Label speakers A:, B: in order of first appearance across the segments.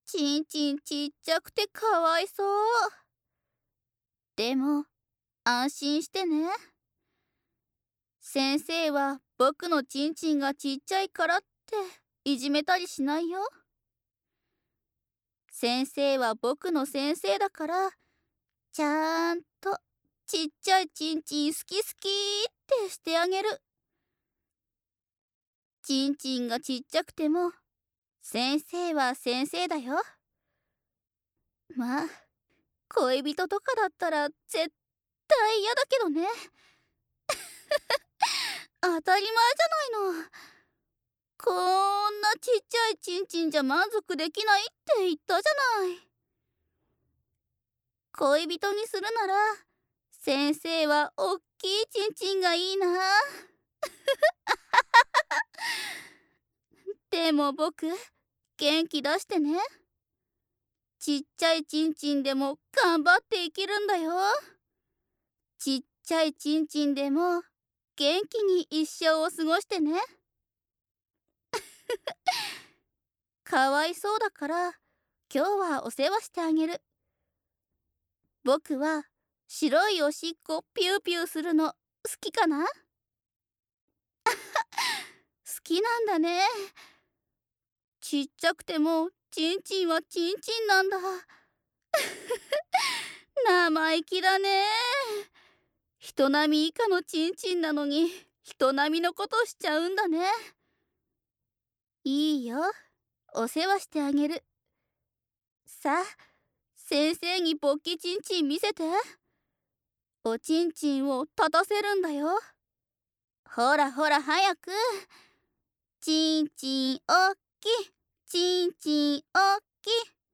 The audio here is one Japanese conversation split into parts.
A: ちんちんちっちゃくてかわいそう。でも、安心してね。先生は僕のちんちんがちっちゃいからっていじめたりしないよ。先生は僕の先生だから、ちゃんとちっちゃいちんちん好き好きってしてあげる。ちんちんがちっちゃくても、先生は先生だよ。まあ、恋人とかだったら絶対嫌だけどね。当たり前じゃないの。こんなちっちゃいちんちんじゃ満足できないって言ったじゃない。恋人にするなら、先生はおっきいちんちんがいいな。でも僕、元気出してね。ちっちゃいちんちんでも頑張って生きるんだよ。ちっちゃいちんちんでも元気に一生を過ごしてね。かわいそうだから今日はお世話してあげる。僕は白いおしっこピューピューするの好きかな？好きなんだね。ちっちゃくてもちんちんはちんちんなんだ。生意気だね。人並み以下のちんちんなのに人並みのことしちゃうんだね。いいよ、お世話してあげる。さあ、先生にポッキちんちん見せて。おちんちんを立たせるんだよ。ほらほら早く。ちんちんおっき、ちんちんおっき。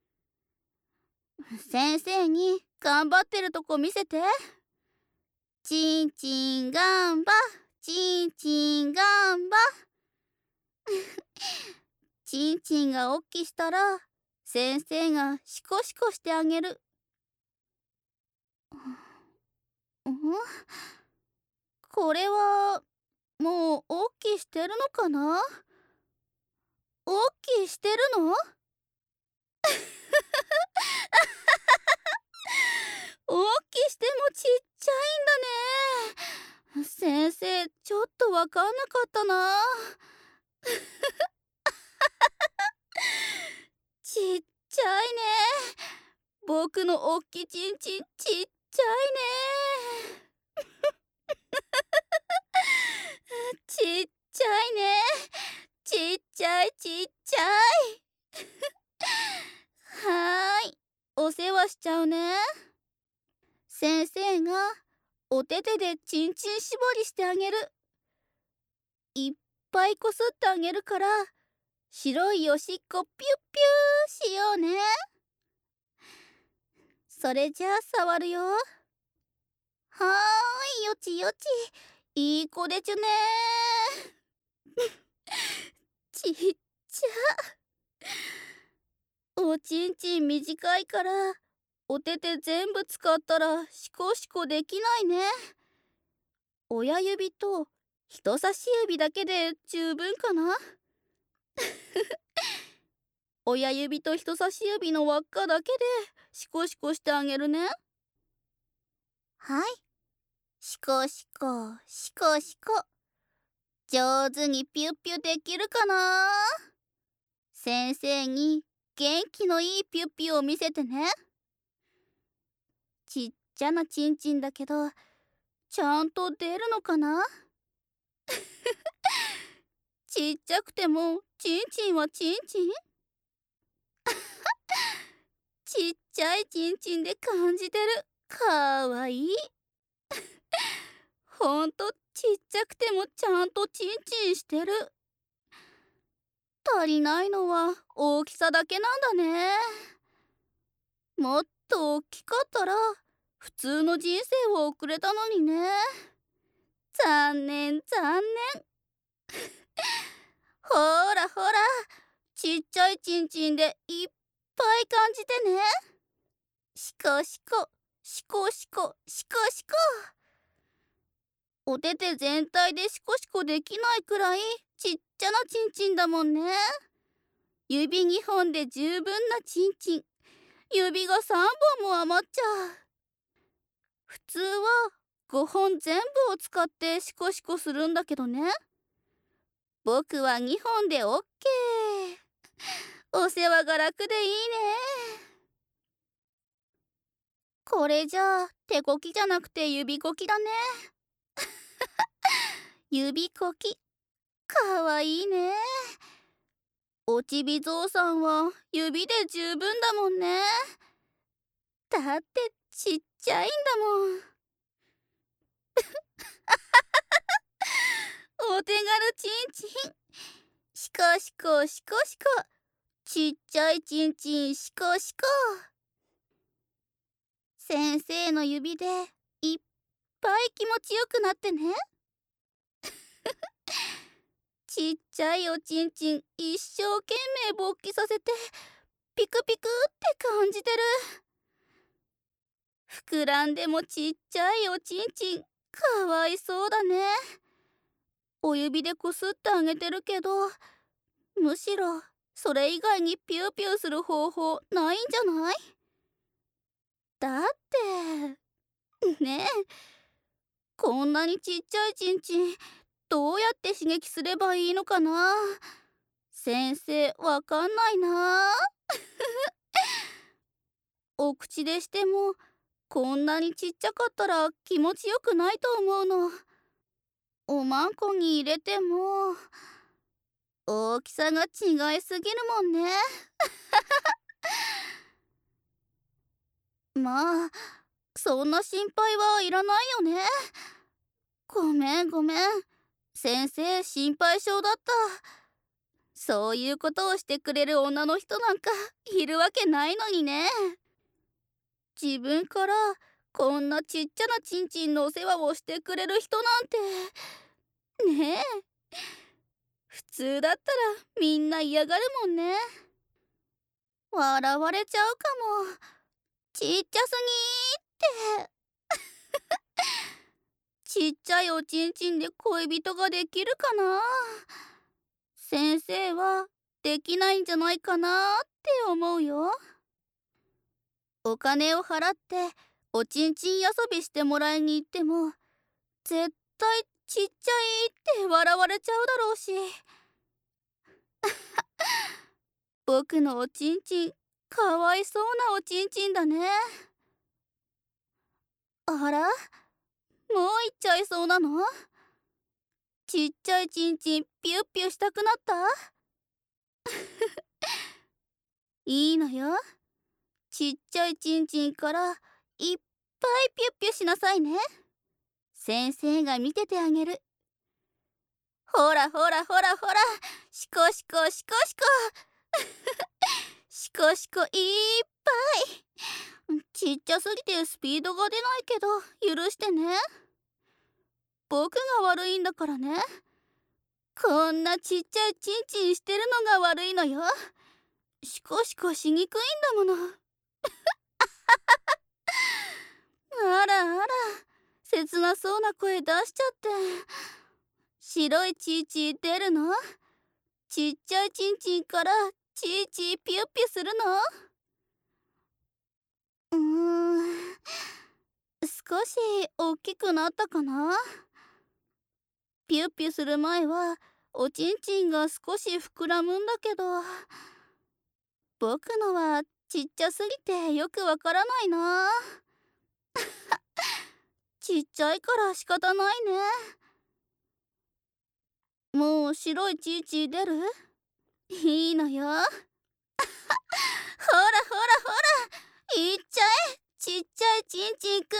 A: 先生に頑張ってるとこ見せて。ちんちんがんば、ちんちんがんば。ちんちんがおっきしたら先生がシコシコしてあげる。これはもうおっきしてるのかな？おっきしてるの？おっきしてもちっちゃいんだね。先生ちょっとわかんなかったな。ちっちゃいね。僕のおっきちんちんちっちゃいね。ちっちゃいね。ちっちゃいちっちゃい。はーい、お世話しちゃうね。先生がお手手でちんちん絞りしてあげる。いっぱいこすってあげるから白いおしっこピュッピューしようね。それじゃあ触るよ。はーい、よちよち。いい子でちゅね。ちっちゃ。おちんちん短いからお手手全部使ったらシコシコできないね。親指と人差し指だけで十分かな。親指と人差し指の輪っかだけでシコシコしてあげるね。はい。シコシコ、シコシコ。上手にピュッピュできるかな？先生に元気のいいピュッピュを見せてね。ちっちゃなちんちんだけど、ちゃんと出るのかな？ちっちゃくてもちんちんはちんちん？ちっちゃいちんちんで感じてる。かわいい。ほんとちっちゃくてもちゃんとちんちんしてる。足りないのは大きさだけなんだね。もっと大きかったら普通の人生を送れたのにね。残念残念。ほらほら、ちっちゃいちんちんでいっぱい感じてね。シコシコ、シコシコ、シコシコ。お手手全体でシコシコできないくらいちっちゃなちんちんだもんね。 指2本で十分なチンチン。指が3本も余っちゃう。普通は5本全部を使ってシコシコするんだけどね。僕は2本でオッケー。お世話が楽でいいね。これじゃあ手こきじゃなくて指こきだね。指こきかわいいね。おちびぞうさんは指で十分だもんね。だってちっちゃいんだもん。お手軽チンチン。シコシコシコシコ。ちっちゃいチンチンシコシコ。先生の指でいっぱい気持ちよくなってね。ちっちゃいおちんちん一生懸命勃起させてピクピクって感じてる。膨らんでもちっちゃいおちんちんかわいそうだね。お指でこすってあげてるけど、むしろそれ以外にピューピューする方法ないんじゃない？だってねえ、こんなにちっちゃいちんちんどうやって刺激すればいいのかな。先生わかんないな。お口でしてもこんなにちっちゃかったら気持ちよくないと思うの。おまんこに入れても大きさが違いすぎるもんね。まあそんな心配はいらないよね。ごめんごめん。先生心配性だった。そういうことをしてくれる女の人なんかいるわけないのにね。自分からこんなちっちゃなちんちんのお世話をしてくれる人なんてねえ。普通だったらみんな嫌がるもんね。笑われちゃうかも。ちっちゃすぎーって。ちっちゃいおちんちんで恋人ができるかな。先生はできないんじゃないかなって思うよ。お金を払っておちんちん遊びしてもらいに行っても絶対ちっちゃいって笑われちゃうだろうし。僕のおちんちんかわいそうなおちんちんだね。あら、もう行っちゃいそうなの？ちっちゃいちんちんピュッピュしたくなった？いいのよ。ちっちゃいちんちんからいっぱいピュッピュしなさいね。先生が見ててあげる。ほらほらほらほら、シコシコシコシコ。シコシコいっぱい。ちっちゃすぎてスピードが出ないけど許してね。僕が悪いんだからね。こんなちっちゃいちんちんしてるのが悪いのよ。シコシコしにくいんだもの。あらあら、切なそうな声出しちゃって。白いチーチー出るの？ちっちゃいちんちんからチーチーピュッピュするの？少し大きくなったかな。ピュッピュする前はおちんちんが少し膨らむんだけど、僕のはちっちゃすぎてよくわからないな。ちっちゃいから仕方ないね。もう白いチーチー出る？いいのよ。ほらほらほら、いっちゃえちっちゃいちんちんくん。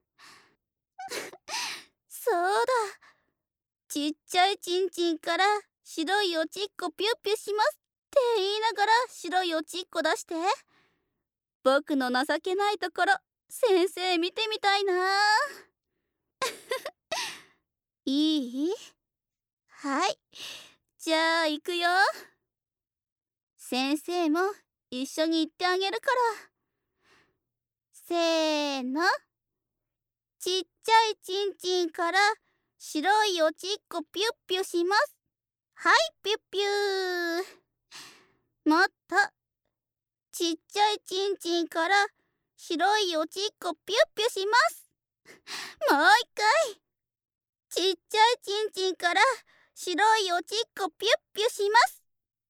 A: そうだ、ちっちゃいちんちんから白いおちっこピュッピュしますって言いながら白いおちっこ出して。僕の情けないところ先生見てみたいな。いい？はい、じゃあ行くよ。先生も一緒に行ってあげるから。せーの。ちっちゃいちんちんから白いおちっこピュッピュします。はい、ピュッピュー。 まった。ちっちゃいちんちんから白いおちっこピュッピュします。もう一回。ちっちゃいちんちんから白いおちっこピュッピュします。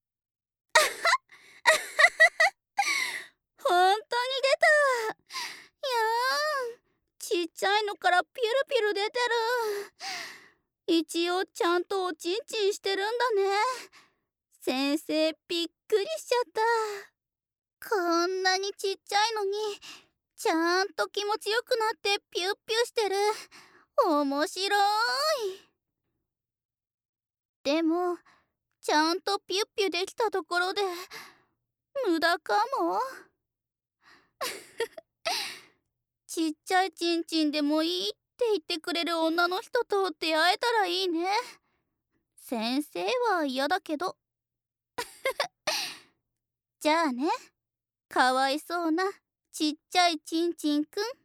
A: ほんとに出た。やーん、ちっちゃいのからピュルピュル出てる。一応ちゃんとおちんちんしてるんだね。先生びっくりしちゃった。こんなにちっちゃいのにちゃんと気持ちよくなってピュッピュしてる。面白い。でもちゃんとピュッピュできたところで無駄かも。ちっちゃいちんちんでもいいって言ってくれる女の人と出会えたらいいね。先生は嫌だけど。じゃあね、かわいそうなちっちゃいちんちんくん。